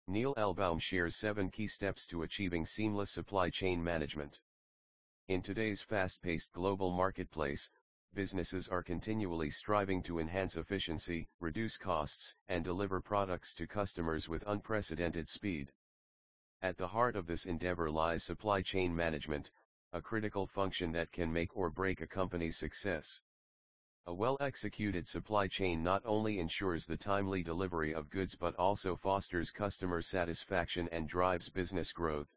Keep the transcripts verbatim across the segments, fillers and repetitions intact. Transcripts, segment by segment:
Neil Elbaum shares seven key steps to achieving seamless supply chain management. In today's fast-paced global marketplace, businesses are continually striving to enhance efficiency, reduce costs, and deliver products to customers with unprecedented speed. At the heart of this endeavor lies supply chain management, a critical function that can make or break a company's success. A well-executed supply chain not only ensures the timely delivery of goods but also fosters customer satisfaction and drives business growth.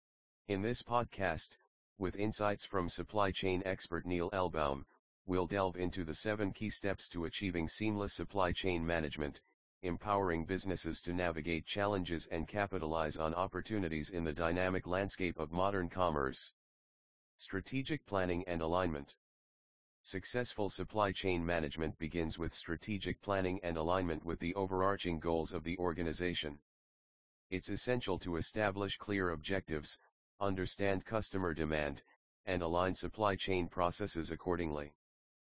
In this podcast, with insights from supply chain expert Neil Elbaum, we'll delve into the seven key steps to achieving seamless supply chain management, empowering businesses to navigate challenges and capitalize on opportunities in the dynamic landscape of modern commerce. Strategic planning and alignment. Successful supply chain management begins with strategic planning and alignment with the overarching goals of the organization. It's essential to establish clear objectives, understand customer demand, and align supply chain processes accordingly.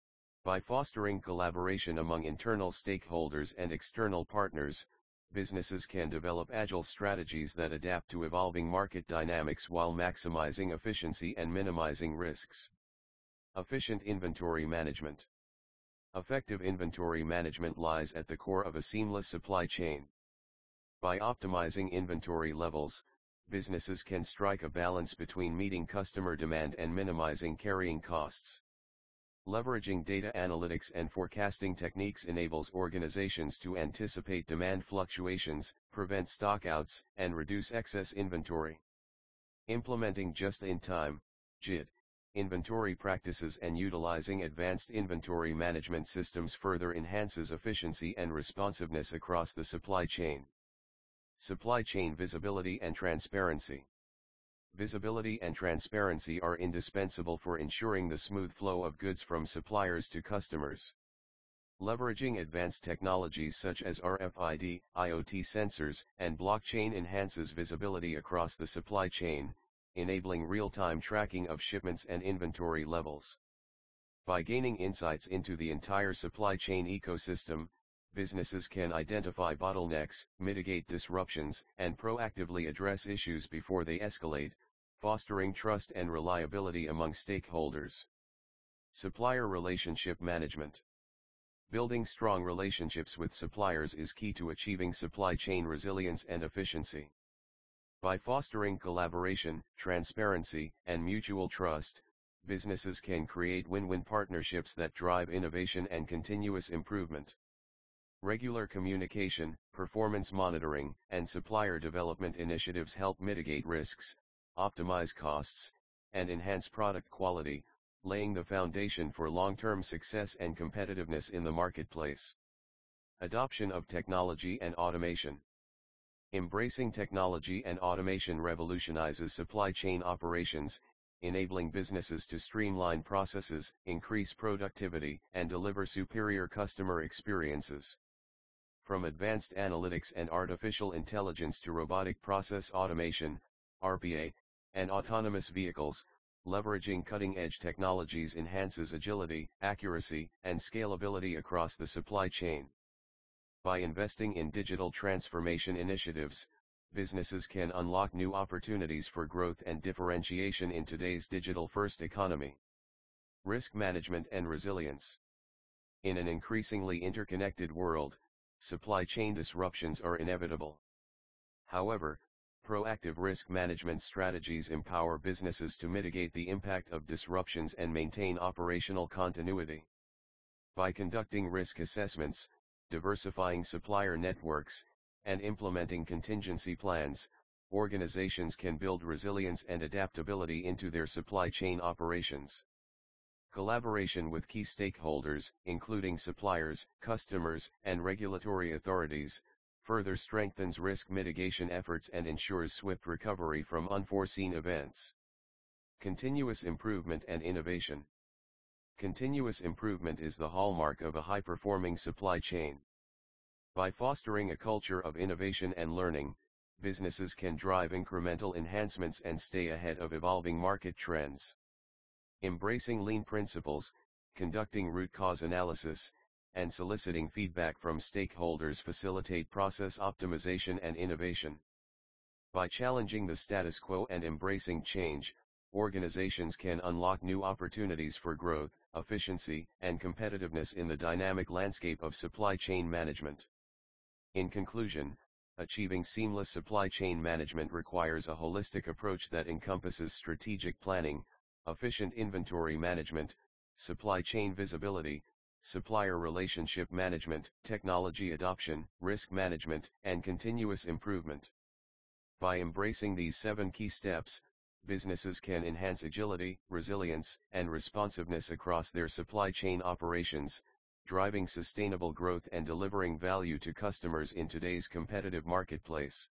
By fostering collaboration among internal stakeholders and external partners, businesses can develop agile strategies that adapt to evolving market dynamics while maximizing efficiency and minimizing risks. Efficient inventory management. Effective inventory management lies at the core of a seamless supply chain. By optimizing inventory levels, businesses can strike a balance between meeting customer demand and minimizing carrying costs. Leveraging data analytics and forecasting techniques enables organizations to anticipate demand fluctuations, prevent stockouts, and reduce excess inventory. Implementing just-in-time (J I T) inventory practices and utilizing advanced inventory management systems further enhances efficiency and responsiveness across the supply chain. Supply chain visibility and transparency. Visibility and transparency are indispensable for ensuring the smooth flow of goods from suppliers to customers. Leveraging advanced technologies such as R F I D, IoT sensors, and blockchain enhances visibility across the supply chain, enabling real-time tracking of shipments and inventory levels. By gaining insights into the entire supply chain ecosystem, businesses can identify bottlenecks, mitigate disruptions, and proactively address issues before they escalate, fostering trust and reliability among stakeholders. Supplier relationship management. Building strong relationships with suppliers is key to achieving supply chain resilience and efficiency. By fostering collaboration, transparency, and mutual trust, businesses can create win-win partnerships that drive innovation and continuous improvement. Regular communication, performance monitoring, and supplier development initiatives help mitigate risks, optimize costs, and enhance product quality, laying the foundation for long-term success and competitiveness in the marketplace. Adoption of technology and automation. Embracing technology and automation revolutionizes supply chain operations, enabling businesses to streamline processes, increase productivity, and deliver superior customer experiences. From advanced analytics and artificial intelligence to robotic process automation, R P A, and autonomous vehicles, leveraging cutting-edge technologies enhances agility, accuracy, and scalability across the supply chain. By investing in digital transformation initiatives, businesses can unlock new opportunities for growth and differentiation in today's digital-first economy. Risk management and resilience. In an increasingly interconnected world, supply chain disruptions are inevitable. However, proactive risk management strategies empower businesses to mitigate the impact of disruptions and maintain operational continuity. By conducting risk assessments, diversifying supplier networks, and implementing contingency plans, organizations can build resilience and adaptability into their supply chain operations. Collaboration with key stakeholders, including suppliers, customers, and regulatory authorities, further strengthens risk mitigation efforts and ensures swift recovery from unforeseen events. Continuous improvement and innovation. Continuous improvement is the hallmark of a high-performing supply chain. By fostering a culture of innovation and learning, businesses can drive incremental enhancements and stay ahead of evolving market trends. Embracing lean principles, conducting root cause analysis, and soliciting feedback from stakeholders facilitate process optimization and innovation. By challenging the status quo and embracing change, organizations can unlock new opportunities for growth, efficiency, and competitiveness in the dynamic landscape of supply chain management. In conclusion, achieving seamless supply chain management requires a holistic approach that encompasses strategic planning, efficient inventory management, supply chain visibility, supplier relationship management, technology adoption, risk management, and continuous improvement. By embracing these seven key steps, businesses can enhance agility, resilience, and responsiveness across their supply chain operations, driving sustainable growth and delivering value to customers in today's competitive marketplace.